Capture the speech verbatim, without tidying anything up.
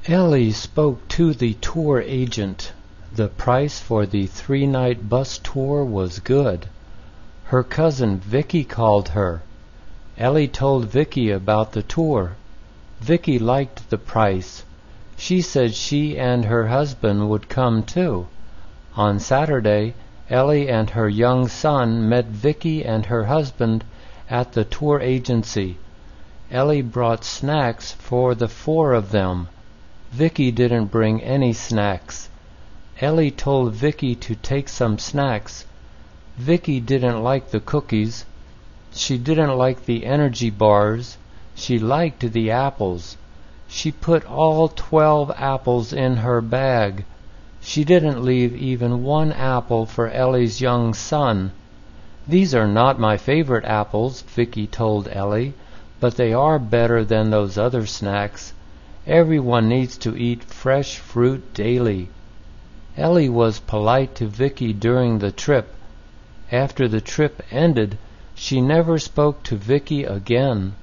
Ellie spoke to the tour agent. The price for the three-night bus tour was good. Her cousin Vicky called her. Ellie told Vicky about the tour. Vicky liked the price. She said she and her husband would come too. On Saturday, Ellie and her young son met Vicky and her husband at the tour agency. Ellie brought snacks for the four of them. Vicky didn't bring any snacks. Ellie told Vicky to take some snacks. Vicky didn't like the cookies. She didn't like the energy bars. She liked the apples. She put all twelve apples in her bag. She didn't leave even one apple for Ellie's young son. "These are not my favorite apples," Vicky told Ellie, "but they are better than those other snacks. Everyone needs to eat fresh fruit daily." Ellie was polite to Vicky during the trip. After the trip ended, she never spoke to Vicky again.